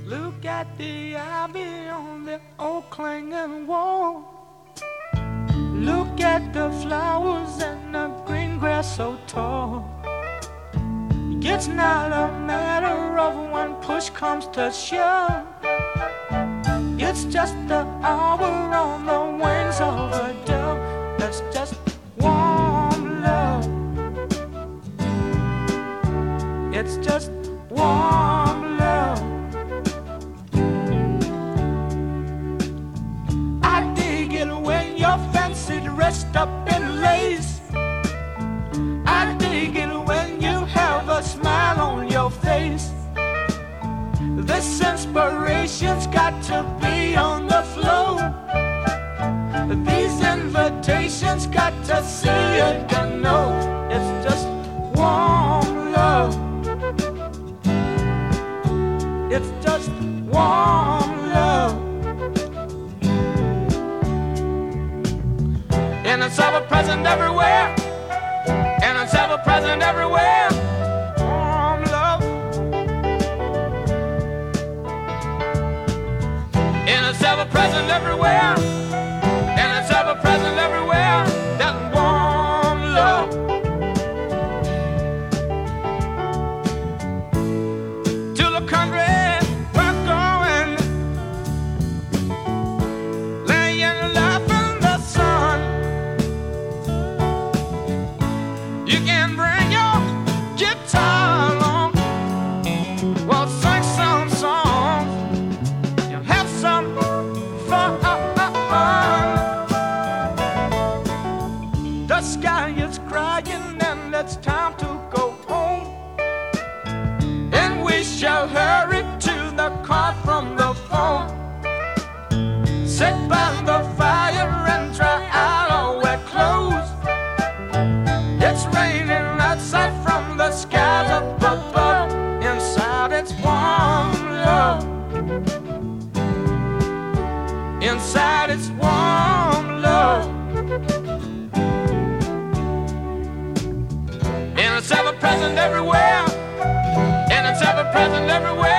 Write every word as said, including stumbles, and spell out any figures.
Look at the ivy on the old clanging wall. Look at the flowers and the green grass so tall. It's not a matter of when push comes to shove. It's just the hour on the wings of a dove. That's just warm love. It's just warm love. I dig it when you're fancy dressed up in lace. I dig it when you have a smile on your face. This inspiration's got to be on the floor. These invitations got to see it and know it's just warm love. It's just warm love. And it's ever present everywhere. And it's ever present everywhere. Warm love. And it's ever present everywhere. And it's ever present everywhere. That warm love. To the country we're going, laying life in the sun. You can bring your guitar along. We'll sing some songs. You'll have some fun. The sky is crying and it's time to go home. And we shall hurry to the car from the phone. Sit by the fire and dry out our wet clothes. It's raining outside from the skies up above. Inside it's warm love. Inside it's warm love. And it's ever present everywhere. And it's ever present everywhere.